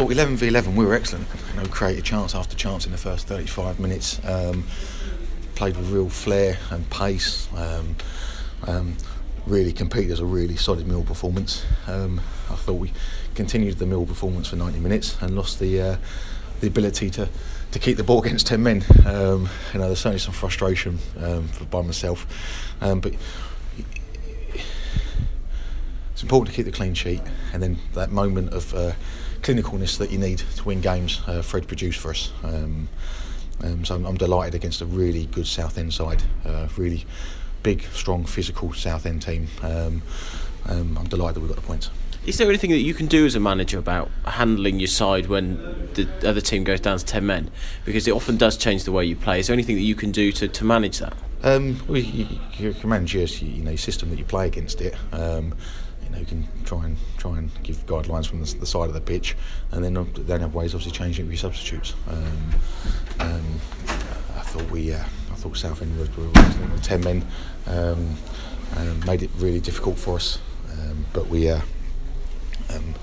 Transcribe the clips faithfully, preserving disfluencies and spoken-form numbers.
thought eleven v eleven we were excellent. You know, created chance after chance in the first thirty-five minutes. Um, played with real flair and pace. Um, um, really competed as a really solid Mill performance. Um, I thought we continued the Mill performance for ninety minutes and lost the uh, the ability to, to keep the ball against ten men. Um, you know, there's certainly some frustration um, for, by myself, um, but it's important to keep the clean sheet, and then that moment of uh, clinicalness that you need to win games, uh, Fred produced for us. Um, um, so I'm, I'm delighted against a really good Southend side, uh, really big, strong, physical Southend team. Um, um, I'm delighted that we got the points. Is there anything that you can do as a manager about handling your side when the other team goes down to ten men? Because it often does change the way you play. Is there anything that you can do to, to manage that? Um, well, you, you can manage your, you know, system that you play against it. Um, you know, you can try and try and give guidelines from the, the side of the pitch, and then then have ways obviously changing it with your substitutes. Um, um, I thought we, uh, I thought Southend were, were, were ten men, um, and made it really difficult for us. Um, but we. Uh, Um,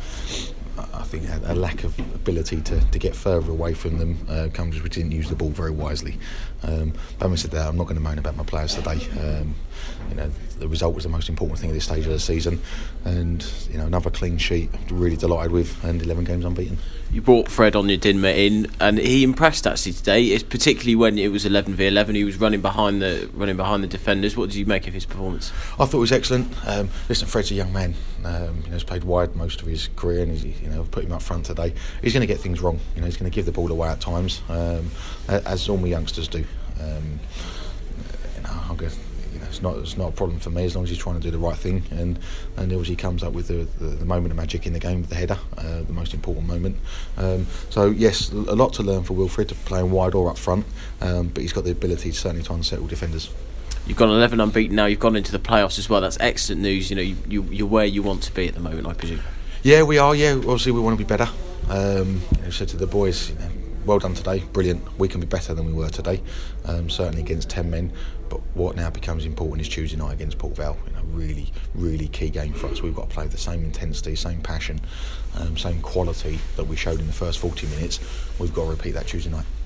I think a, a lack of ability to, to get further away from them uh, comes because we didn't use the ball very wisely. Um, but having said that, I'm not going to moan about my players today. Um, you know, the result was the most important thing at this stage of the season, and you know, another clean sheet, really delighted with, and eleven games unbeaten. You brought Fred Onyedinma in, and he impressed actually today. It's particularly when it was eleven v eleven. He was running behind the running behind the defenders. What did you make of his performance? I thought it was excellent. Um, listen, Fred's a young man. Um, you know, he's played wide most of his career, and he's, you know, put him up front today. He's going to get things wrong. You know, he's going to give the ball away at times, um, as all my youngsters do. Um, you know, I'm going. You know, it's not it's not a problem for me as long as he's trying to do the right thing, and and obviously he comes up with the, the, the moment of magic in the game with the header, uh, the most important moment. Um, so yes, a lot to learn for Wilfred, playing wide or up front, um, but he's got the ability to certainly to unsettle defenders. You've gone eleven unbeaten now. You've gone into the playoffs as well. That's excellent news. You know, you, you you're where you want to be at the moment, I presume. Yeah, we are. Yeah, obviously we want to be better. Um, you know, said to the boys, you know, well done today, brilliant. We can be better than we were today, um, certainly against ten men. But what now becomes important is Tuesday night against Port Vale. You know, really, really key game for us. We've got to play with the same intensity, same passion, um, same quality that we showed in the first forty minutes. We've got to repeat that Tuesday night.